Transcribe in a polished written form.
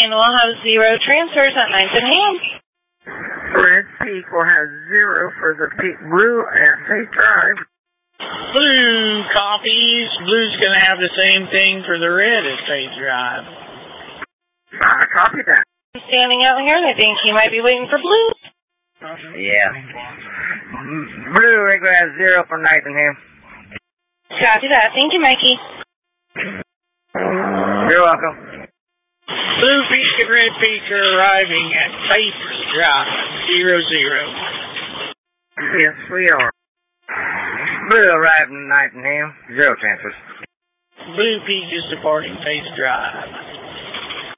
and we'll have 0 transfers at 9th and Ham. Red Peak will have 0 for the Peak Blue at Faith Drive. Blue copies. Blue's going to have the same thing for the red at Faith Drive. Copy that. Standing out here, and I think he might be waiting for Blue. Yeah. Blue regular has 0 for Nottingham. Copy that. Thank you, Mikey. You're welcome. Blue Peak and Red Peak are arriving at Faith Drive, 0-0. Yes, we are. Blue arriving in Nottingham, 0 transfers. Blue Peak is departing Faith Drive.